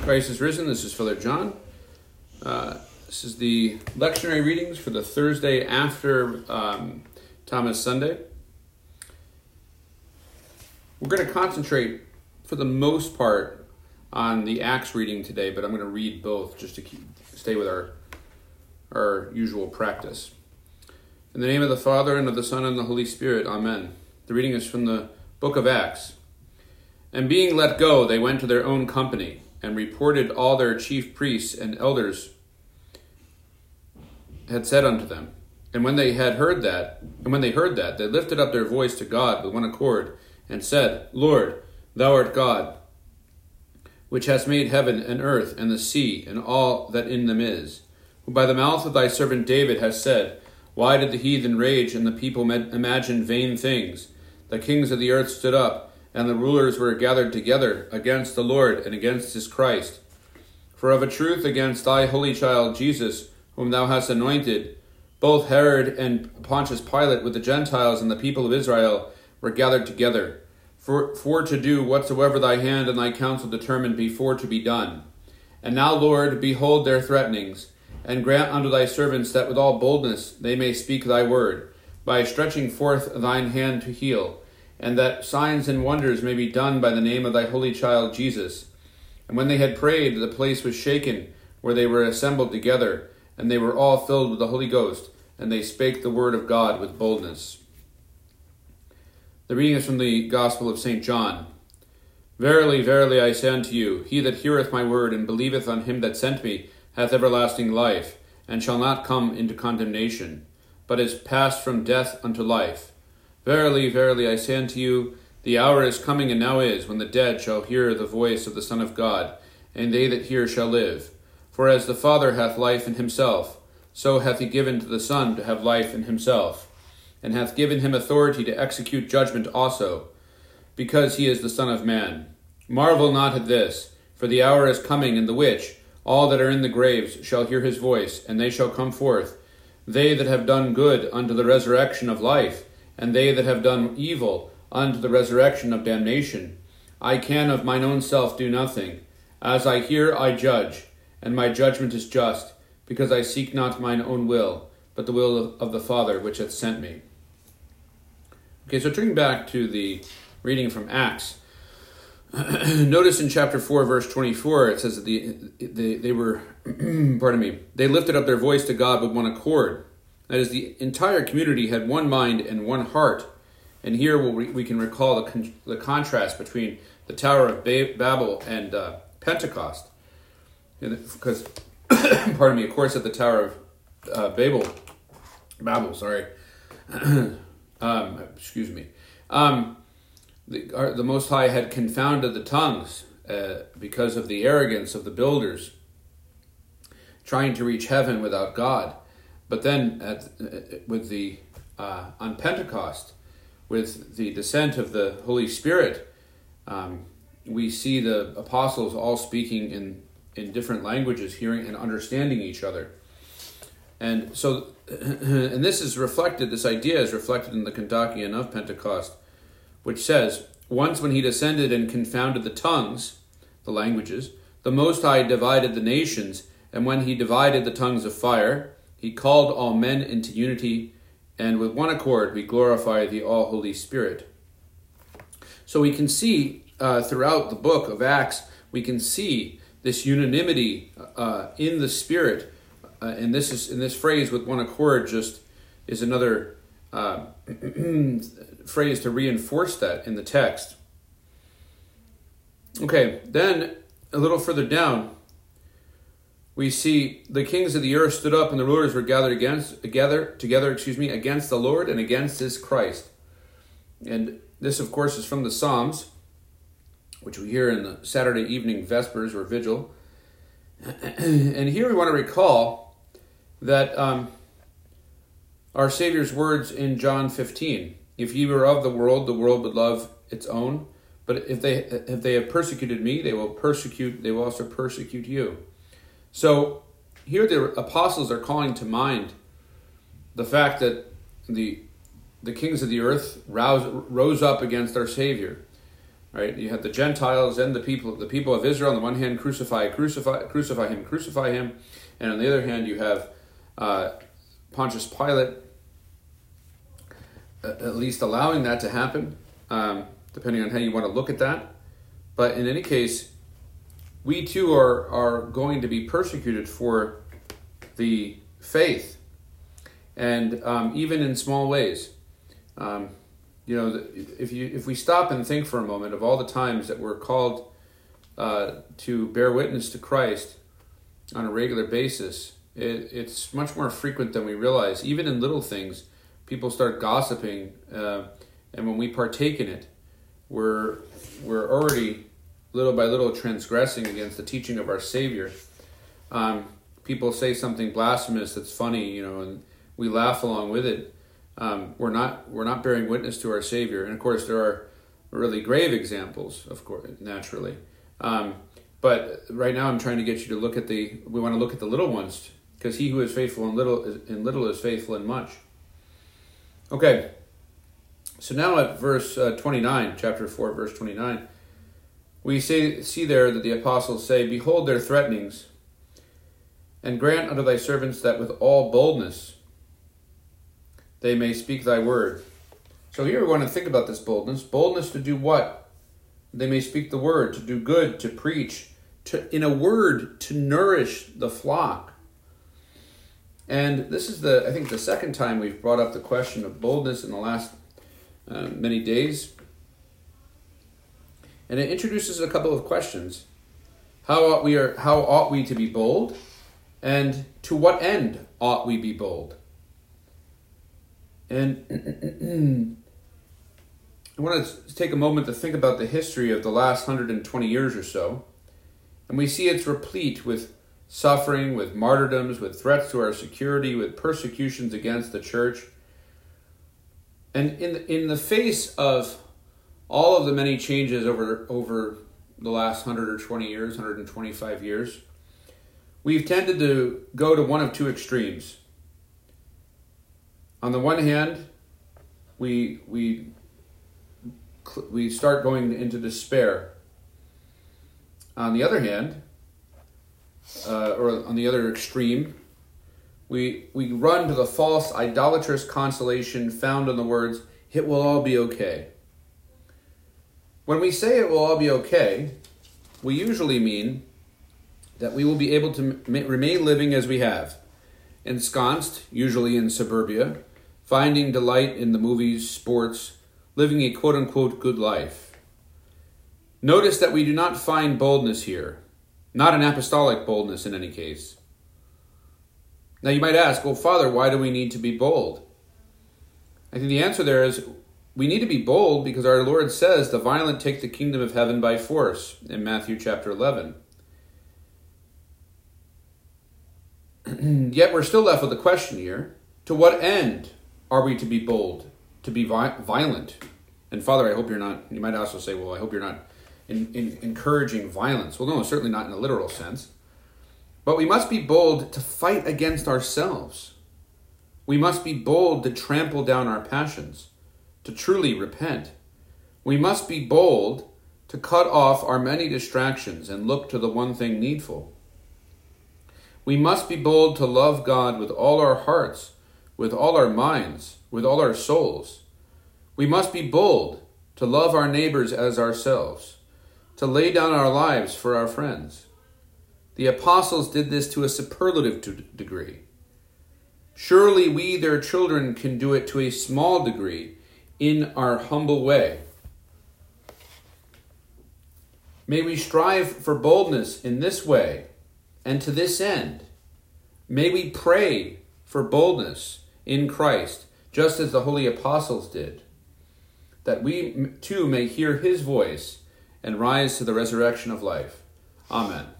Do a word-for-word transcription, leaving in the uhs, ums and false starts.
Christ is risen. This is Father John. Uh, this is the lectionary readings for the Thursday after um, Thomas Sunday. We're going to concentrate, for the most part, on the Acts reading today, but I'm going to read both just to keep, stay with our, our usual practice. In the name of the Father, and of the Son, and the Holy Spirit, Amen. The reading is from the book of Acts. And being let go, they went to their own company, and reported all their chief priests and elders had said unto them. And when they had heard that, and when they heard that, they lifted up their voice to God with one accord, and said, Lord, thou art God, which hast made heaven and earth and the sea and all that in them is, who by the mouth of thy servant David hast said, Why did the heathen rage and the people imagine vain things? The kings of the earth stood up, and the rulers were gathered together against the Lord and against his Christ. For of a truth against thy holy child Jesus, whom thou hast anointed, both Herod and Pontius Pilate with the Gentiles and the people of Israel were gathered together, for, for to do whatsoever thy hand and thy counsel determined before to be done. And now, Lord, behold their threatenings, and grant unto thy servants that with all boldness they may speak thy word, by stretching forth thine hand to heal, and that signs and wonders may be done by the name of thy holy child Jesus. And when they had prayed, the place was shaken, where they were assembled together, and they were all filled with the Holy Ghost, and they spake the word of God with boldness. The reading is from the Gospel of Saint John. Verily, verily, I say unto you, he that heareth my word, and believeth on him that sent me, hath everlasting life, and shall not come into condemnation, but is passed from death unto life. Verily, verily, I say unto you, the hour is coming, and now is, when the dead shall hear the voice of the Son of God, and they that hear shall live. For as the Father hath life in himself, so hath he given to the Son to have life in himself, and hath given him authority to execute judgment also, because he is the Son of Man. Marvel not at this, for the hour is coming, in the which all that are in the graves shall hear his voice, and they shall come forth, they that have done good unto the resurrection of life, and they that have done evil unto the resurrection of damnation. I can of mine own self do nothing. As I hear, I judge, and my judgment is just, because I seek not mine own will, but the will of the Father which hath sent me. Okay, so turning back to the reading from Acts, notice in chapter four, verse twenty-four, it says that the, they, they were, pardon me, they lifted up their voice to God with one accord. That is, the entire community had one mind and one heart. And here we we can recall the, con- the contrast between the Tower of ba- Babel and uh, Pentecost. Because, pardon me, of course, at the Tower of uh, Babel, Babel, sorry, um, excuse me, um, the, our, the Most High had confounded the tongues uh, because of the arrogance of the builders trying to reach heaven without God. But then, at, with the uh, on Pentecost, with the descent of the Holy Spirit, um, we see the apostles all speaking in, in different languages, hearing and understanding each other. And so, and this is reflected, this idea is reflected in the Kontakion of Pentecost, which says, Once when he descended and confounded the tongues, the languages, the Most High divided the nations, and when he divided the tongues of fire, he called all men into unity, and with one accord we glorify the all-Holy Spirit. So we can see uh, throughout the book of Acts, we can see this unanimity uh, in the Spirit. Uh, and this is in this phrase, with one accord, just is another uh, phrase to reinforce that in the text. Okay, then a little further down, we see the kings of the earth stood up, and the rulers were gathered against, together, together, excuse me, against the Lord and against his Christ. And this, of course, is from the Psalms, which we hear in the Saturday evening Vespers or Vigil. And here we want to recall that um, our Savior's words in John fifteen: If ye were of the world, the world would love its own. But if they if they have persecuted me, they will persecute. They will also persecute you. So here the apostles are calling to mind the fact that the the kings of the earth rouse, rose up against our Savior. Right? You had the Gentiles and the people, the people of Israel. On the one hand, crucify, crucify, crucify him, crucify him, and on the other hand, you have uh, Pontius Pilate, at least allowing that to happen, um, depending on how you want to look at that. But in any case, we too are are going to be persecuted for the faith, and um, even in small ways. Um, You know, if you if we stop and think for a moment of all the times that we're called uh, to bear witness to Christ on a regular basis, it, it's much more frequent than we realize. Even in little things, people start gossiping, uh, and when we partake in it, we're we're already little by little transgressing against the teaching of our Savior. Um, people say something blasphemous that's funny, you know, and we laugh along with it. Um, we're not we're not bearing witness to our Savior, and of course there are really grave examples, of course, naturally. Um, but right now I'm trying to get you to look at the. We want to look at the little ones, because he who is faithful in little is, in little is faithful in much. Okay, so now at verse uh, twenty-nine, chapter four, verse twenty-nine, we say see there that the apostles say, "Behold their threatenings, and grant unto thy servants that with all boldness they may speak thy word." So here we want to think about this boldness. Boldness to do what? They may speak the word, to do good, to preach, to, in a word, to nourish the flock. And this is the, I think, the second time we've brought up the question of boldness in the last uh, many days. And it introduces a couple of questions. How ought we are, how ought we to be bold? And to what end ought we be bold? And I want to take a moment to think about the history of the last one hundred twenty years or so. And we see it's replete with suffering, with martyrdoms, with threats to our security, with persecutions against the church. And in the, in the face of all of the many changes over, over the last one hundred twenty years, one hundred twenty-five years, we've tended to go to one of two extremes. On the one hand, we we we start going into despair. On the other hand, uh, or on the other extreme, we we run to the false idolatrous consolation found in the words, "It will all be okay." When we say it will all be okay, we usually mean that we will be able to m- remain living as we have, ensconced, usually in suburbia, finding delight in the movies, sports, living a quote-unquote good life. Notice that we do not find boldness here, not an apostolic boldness in any case. Now you might ask, well, Father, why do we need to be bold? I think the answer there is we need to be bold because our Lord says the violent take the kingdom of heaven by force in Matthew chapter eleven. Yet we're still left with a question here. To what end are we to be bold, to be vi- violent? And Father, I hope you're not, you might also say, well, I hope you're not in, in, encouraging violence. Well, no, certainly not in a literal sense. But we must be bold to fight against ourselves. We must be bold to trample down our passions, to truly repent. We must be bold to cut off our many distractions and look to the one thing needful. We must be bold to love God with all our hearts, with all our minds, with all our souls. We must be bold to love our neighbors as ourselves, to lay down our lives for our friends. The apostles did this to a superlative degree. Surely we, their children, can do it to a small degree in our humble way. May we strive for boldness in this way. And to this end, may we pray for boldness in Christ, just as the holy apostles did, that we too may hear his voice and rise to the resurrection of life. Amen.